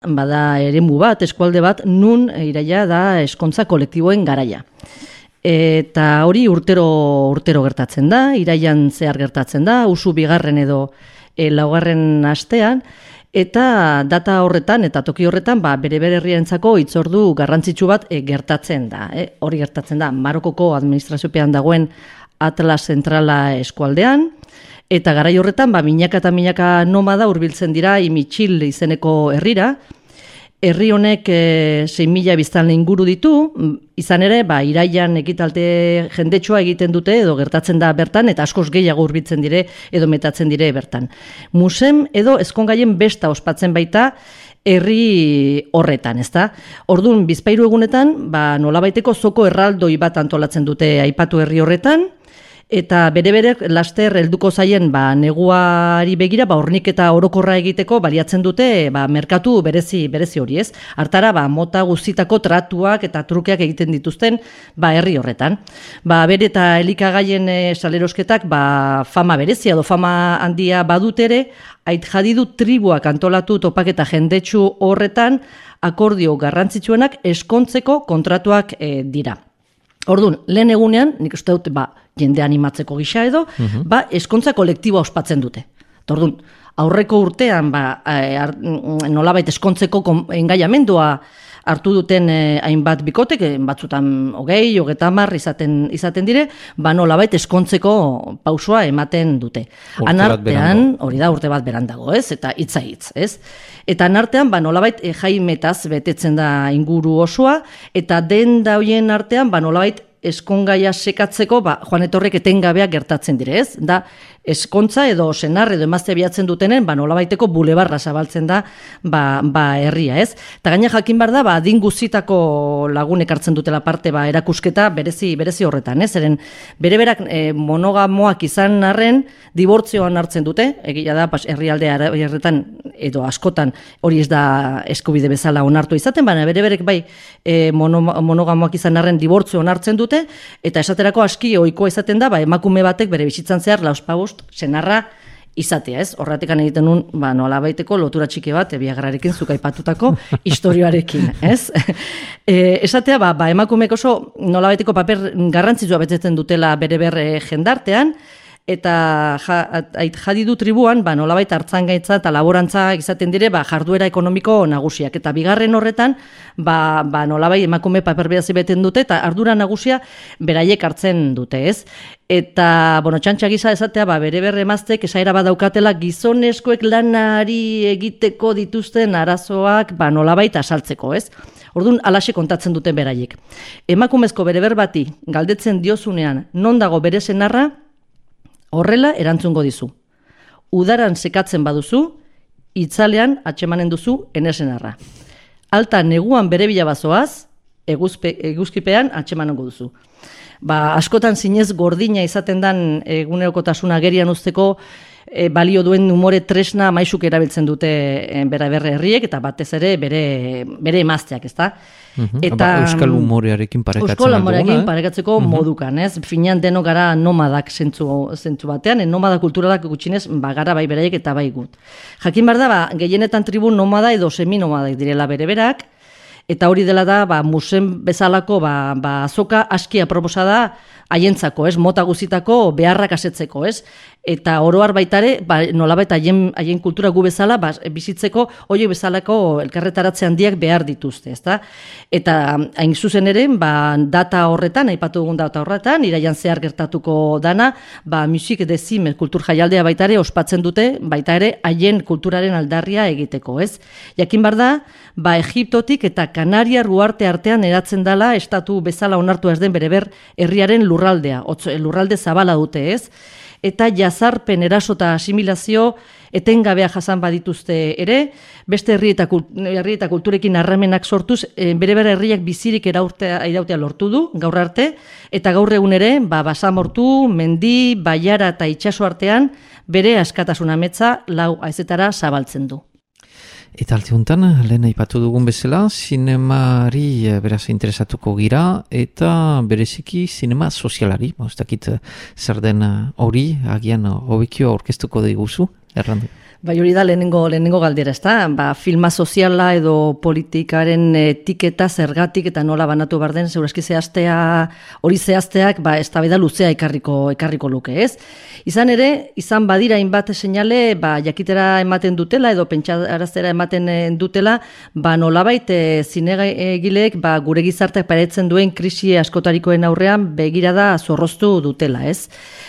bada eremu bat, eskualde bat, nun iraila da eskontza kolektiboen garaia. Eta hori urtero gertatzen da, irailan zehar gertatzen da, usu bigarren edo laugarren astean, eta data horretan eta toki horretan bere herriarentzako hitzordu garrantzitsu bat gertatzen da. Hori gertatzen da Marokoko administraziopean dagoen Atlas zentrala eskualdean, eta garai horretan milaka eta milaka nomada hurbiltzen dira Imitxil izeneko herrira. Herri honek 6.000 biztanle inguru ditu, izan ere, irailan ekitalte jendetsua egiten dute edo gertatzen da bertan, eta askoz gehiago hurbiltzen dire edo metatzen dire bertan. Musem edo ezkongaien besta ospatzen baita herri horretan, ezta? Orduan, bizpahiru egunetan, nolabaiteko zoko erraldoi bat antolatzen dute aipatu herri horretan, eta bere laster helduko zaien neguari begira horniketa orokorra egiteko baliatzen dute merkatu berezi hori, ez? Hartara mota guztitako tratuak eta trukeak egiten dituzten herri horretan. Bere eta elikagaien salerosketak fama berezia edo fama handia badut ere, Ait Jadidu tribuak antolatu topaketa jendetsu horretan akordio garrantzitsuenak eskontzeko kontratuak dira. Orduan, lehen egunean, nik uste dut, jende animatzeko gisa edo, eskontza kolektiboa ospatzen dute. Orduan, aurreko urtean, nolabait eskontzeko engaiamendua hartu duten hainbat bikotek, batzutan 20-30 izaten dire, nolabait eskontzeko pausua ematen dute. Anartean, hori da urte bat berandago, ez? Eta hitz, ez? Eta anartean, nolabait jaimetaz betetzen da inguru osoa, eta den da hoien artean, nolabait eskongaia sekatzeko, joan etorrek etengabeak gertatzen dire, ez? Da, eskontza edo senar edo emazte bilatzen dutenen, nolabaiteko bulebarra zabaltzen da, herria, ez? Eta gaina jakin behar da, adin guztitako lagunek hartzen dutela parte, erakusketa berezi horretan, ez? Eren, berak monogamoak izan arren, dibortzioan hartzen dute, egia da, herrialdea horretan, edo askotan, hori ez da eskubide bezala onartu izaten, baina berek monogamoak izan arren dibortzioan hartzen dute, eta esaterako aski ohikoa izaten da, emakume batek bere bizitzan zehar lauspabost senarra izatea, ez? Horretik egiten nun, nolabaiteko lotura txiki bat, Biagrarekin zuk aipatutako istorioarekin, ez? Esatea, emakumeek oso nolabaiteko paper garrantzitsua betetzen dutela bere jendartean, eta Ait Jadidu tribuan, nolabait hartzangaitza eta laborantza izaten dire, jarduera ekonomiko nagusiak. Eta bigarren horretan, nolabait emakume paper behazi beten dute, eta ardura nagusia beraiek hartzen dute, ez? Eta, txantxa gisa esatea, bere emaztek esaira badaukatela gizoneskoek lanari egiteko dituzten arazoak, nolabait asaltzeko, ez? Orduan, alaxe kontatzen duten beraiek. Emakumezko bere bati galdetzen diozunean, non dago bere senarra, horrela erantzungo dizu. Udaran sekatzen baduzu, itzalean atxemanen duzu enesenarra. Alta neguan bere bila bazoaz, eguzkipean atxemanengo duzu. Askotan zinez gordina izaten dan egunerokotasuna agerian uzteko balio duen umore tresna maisuk erabiltzen dute bere herriek, eta batez ere bere emazteak, ezta? Euskal humorearekin parekatzeko modukan, ez? Finean deno gara nomadak zentzu batean, nomada kulturalak gutxinez gara bai beraiek eta bai gut. Jakin behar da, gehienetan tribu nomada edo semi-nomadak direla berak, eta hori dela da, musem bezalako azoka aski aproposa da haientzako, ez? Mota guzitako beharrak asetzeko, ez? Eta oroar baitare, nolabait haien kultura gu bezala, bizitzeko horiek bezalako elkarretaratze handiak behar dituzte, ezta? Eta hain zuzen ere, data horretan, aipatu dugun data horretan, iraian zehar gertatuko dana, musik dezim kultur jaialdea baitare ospatzen dute, baita ere haien kulturaren aldarria egiteko, ez? Jakin behar da, Egiptotik eta Kanaria ruarte artean eratzen dela, estatu bezala onartu ez den bere herriaren lurraldea, lurralde zabala dute, ez? Eta jazarpen, eraso eta asimilazio etengabea jasan badituzte ere, beste herri eta kulturekin harremenak sortuz, bere herriak bizirik irautea lortu du, gaur arte, eta gaur egun ere, basamortu, mendi, baiara eta itsaso artean, bere askatasun ametsa lau haizetara zabaltzen du. Eta alti honetan, lehen aipatu dugun bezala, zinemari beraz interesatuko gira, eta bereziki zinema sozialari, ez dakit zer den hori, agian hobekio aurkeztuko diguzu, Errandu. Bai, hori da lehenengo galdera, ezta? Filma soziala edo politikaren etiketa zergatik eta nola banatu behar den, segurazki hori zehazteak, eztabaida luzea ekarriko luke, ez? Izan ere, izan badira hainbat seinale, jakitera ematen dutela edo pentsaraztera ematen dutela, nolabait zinegileek gure gizarteak paretzen duen krisi askotarikoen aurrean begirada zorroztu dutela, ez?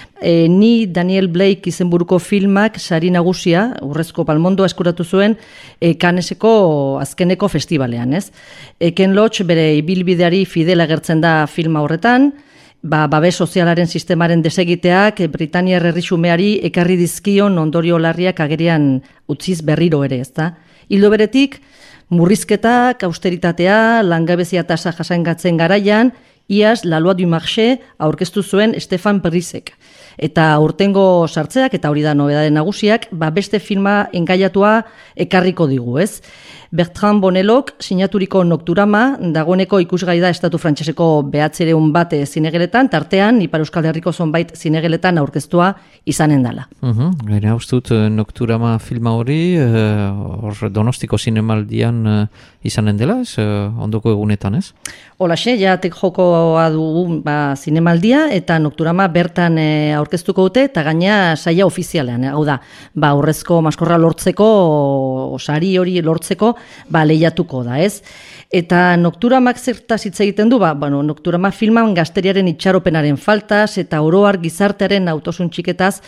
Ni Daniel Blake izenburuko filmak sari nagusia, Urrezko Palmondoa eskuratu zuen Canneseko azkeneko festivalean, ez? Ken Loach bere ibilbideari fidela agertzen da filma horretan, babes sozialaren sistemaren desegiteak Britaniar herrixumeari ekarri dizkion ondorio larriak agerian utziz berriro ere, ezta? Ildo beretik, murrizketak, austeritatea, langabezia tasa jasangatzen garaian, iaz La Loi du Marché aurkeztu zuen Stefan Brisek. Eta urtengo sartzeak, eta hori da nobedade nagusiak, beste filma engaiatua ekarriko digu, ez? Bertrand Bonelok sinaturiko Nocturama, dagoeneko ikusgai da estatu frantseseko 900 bat zinegeletan, tartean Ipar Euskal Herriko zonbait zinegeletan aurkeztua izanen dela. Gaina ustut Nocturama filma hori, hor Donostiko zinemaldian izanen dela, ez? Ondoko egunetan, ez? Holaxe, jatek jokoa dugu zinemaldia, eta Nocturama bertan aurkeztuko dute, eta gaina saia ofizialean, hau da, Urrezko maskorra lortzeko, sari hori lortzeko, lehiatuko da, ez? Eta Nocturamak zertaz hitz egiten du, Nocturama filman gazteriaren itxaropenaren faltaz, eta oroar gizartearen autosun txiketaz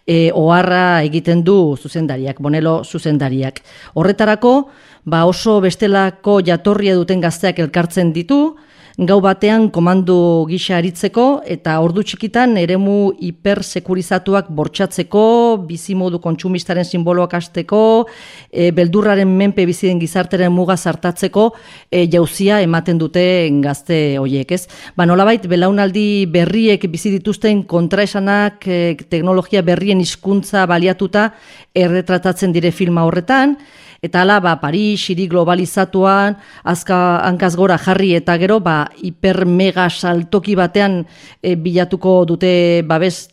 oharra egiten du zuzendariak, Bonelo zuzendariak. Horretarako, oso bestelako jatorria duten gazteak elkartzen ditu, gau batean komando gisa aritzeko eta ordu txikitan eremu hipersekurizatuak bortxatzeko, bizimodu kontsumistaren simboloak hasteko, beldurraren menpe bizi den gizarteren muga zartatzeko jauzia ematen dute gazte horiek, ez? Nolabait belaunaldi berriek bizi dituzten kontraesanak teknologia berrien hizkuntza baliatuta erretratatzen dire filma horretan. Eta hala, Paris, hiri globalizatuan, hankaz gora jarri eta gero, hiper-mega saltoki batean bilatuko dute babes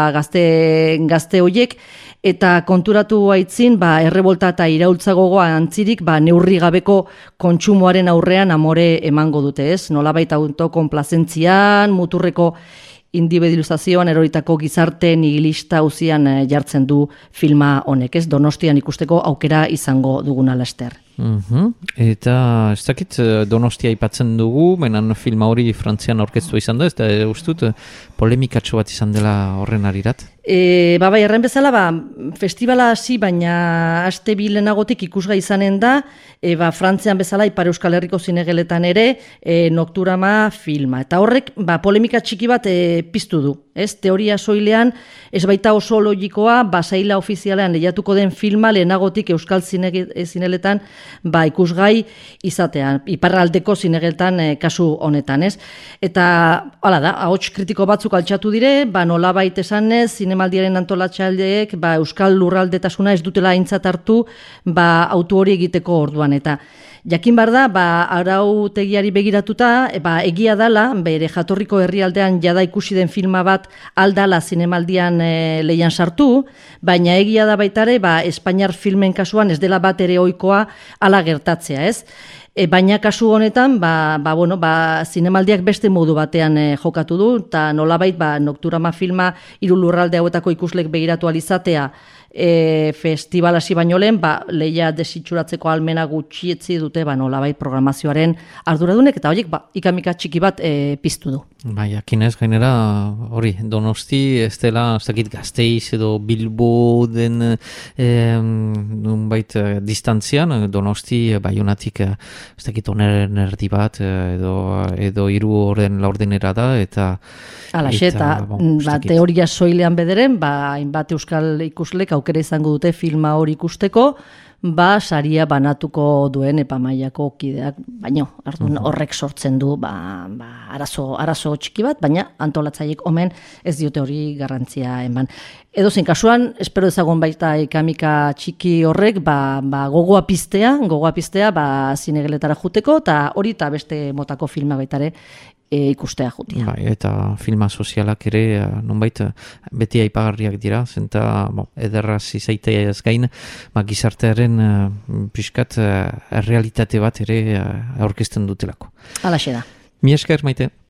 gazte horiek, eta konturatu haitzin, errebolta eta iraultza gogoa antzirik, neurri gabeko kontsumoaren aurrean amore emango dute, ez? Nolabait autokonplazentzian, muturreko individualizazioan eroritako gizarte nihilista uzian jartzen du filma honek, ez? Donostian ikusteko aukera izango duguna laster. Eta ez dakit Donostia aipatzen dugu, menan filma hori Frantzian aurkeztua izan da, ez da ustut polemikatxo bat izan dela horren arirat? Erren bezala, festivala hasi, baina aste bi lehenagotik ikusgai izanen da, Frantzian bezala Ipar Euskal Herriko zinegeletan ere Nocturama filma. Eta horrek polemika txiki bat piztu du. Ez, teoria soilean, ez baita oso logikoa, saila ofizialean lehiatuko den filma lehenagotik Euskal zineletan ikusgai izatean, iparraldeko zinegeletan kasu honetan, ez? Eta, hala da, ahots kritiko batzuk altxatu dire, nolabait esanez, zinemaldiaren antolatxaldeek, Euskal lurraldetasuna ez dutela aintzat hartu, autu hori egiteko orduan, eta jakin behar da, arautegiari begiratuta, egia dala, bere jatorriko herrialdean jada ikusi den filma bat aldala zinemaldian lehian sartu, baina egia da baitare, Espainiar filmen kasuan ez dela bat ere ohikoa ala gertatzea, ez? Baina kasu honetan, zinemaldiak beste modu batean jokatu du, eta nolabait, Nocturama filma hiru lurralde hauetako ikuslek begiratu alizatea, festival hasi baino lehen, lehia desitxuratzeko almena gutxietzi dute, nolabait programazioaren arduradunek, eta horiek, ikamika txiki bat piztu du. Jakinez gainera, hori, Donosti, ez dela, ez dakit Gasteiz edo Bilbo den nunbait distantzian, Donosti, Baionatik, ez dakit oneren erdi bat, edo hiru orden laurdenera da, eta... Alaxe, eta teoria soilean bederen, hainbat euskal ikuslek aukera izango dute filma hori ikusteko, saria banatuko duen epamaiako kideak, baino, horrek sortzen du, arazo txiki bat, baina antolatzaiek omen ez diote hori garrantzia eman. Edozein kasuan, espero ezagun baita ikamika txiki horrek, gogoa piztea, zinegeletara juteko, eta hori eta beste motako filma baitare ikustea jutia. Bai, eta filma sozialak ere, nonbait, beti aipagarriak dira, zenta ederraz izaitea ez gain, gizartearen pixkat realitate bat ere aurkezten dutelako. Halaxe da. Mi esker, Maite.